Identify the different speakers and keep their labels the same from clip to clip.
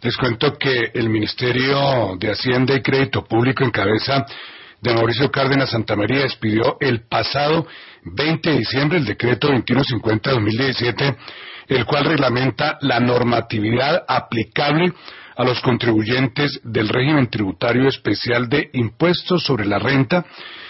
Speaker 1: Les cuento que el Ministerio de Hacienda y Crédito Público, en cabeza de Mauricio Cárdenas Santamaría, expidió el pasado 20 de diciembre el decreto 2150-2017, el cual reglamenta la normatividad aplicable a los contribuyentes del régimen tributario especial de impuestos sobre la renta,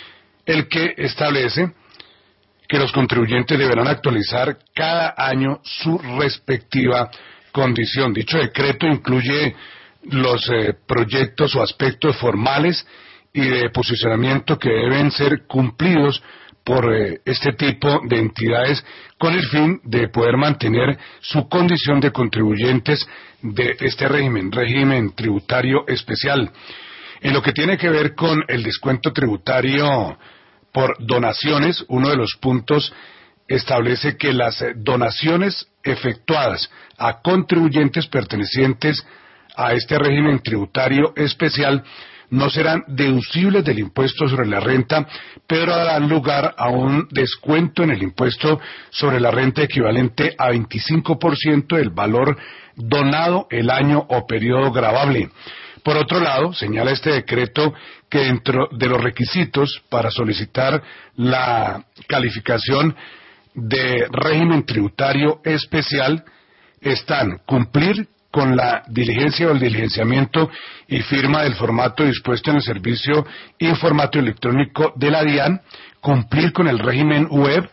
Speaker 1: el que establece que los contribuyentes deberán actualizar cada año su respectiva condición. Dicho decreto incluye los proyectos o aspectos formales y de posicionamiento que deben ser cumplidos por este tipo de entidades con el fin de poder mantener su condición de contribuyentes de este régimen tributario especial. En lo que tiene que ver con el descuento tributario por donaciones, uno de los puntos establece que las donaciones efectuadas a contribuyentes pertenecientes a este régimen tributario especial no serán deducibles del impuesto sobre la renta, pero darán lugar a un descuento en el impuesto sobre la renta equivalente a 25% del valor donado el año o periodo gravable. Por otro lado, señala este decreto que dentro de los requisitos para solicitar la calificación de régimen tributario especial están cumplir con la diligencia o el diligenciamiento y firma del formato dispuesto en el servicio y formato electrónico de la DIAN, cumplir con el régimen web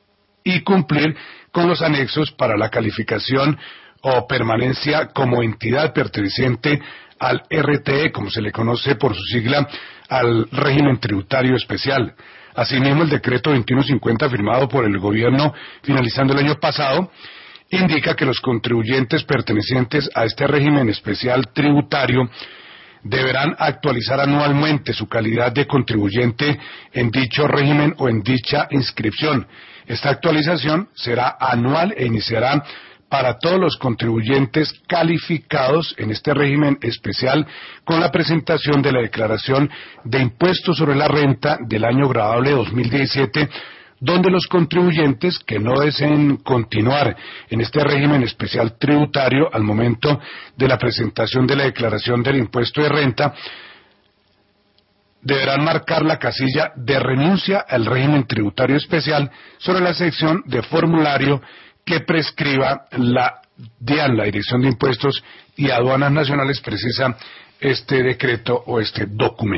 Speaker 1: y cumplir con los anexos para la calificación o permanencia como entidad perteneciente al RTE, como se le conoce por su sigla, al régimen tributario especial. Asimismo, el decreto 2150 firmado por el gobierno finalizando el año pasado indica que los contribuyentes pertenecientes a este régimen especial tributario deberán actualizar anualmente su calidad de contribuyente en dicho régimen o en dicha inscripción. Esta actualización será anual e iniciará para todos los contribuyentes calificados en este régimen especial con la presentación de la declaración de impuestos sobre la renta del año gravable 2017, donde los contribuyentes que no deseen continuar en este régimen especial tributario al momento de la presentación de la declaración del impuesto de renta deberán marcar la casilla de renuncia al régimen tributario especial sobre la sección de formulario que prescriba la DIAN, la Dirección de Impuestos y Aduanas Nacionales, precisa este decreto o este documento.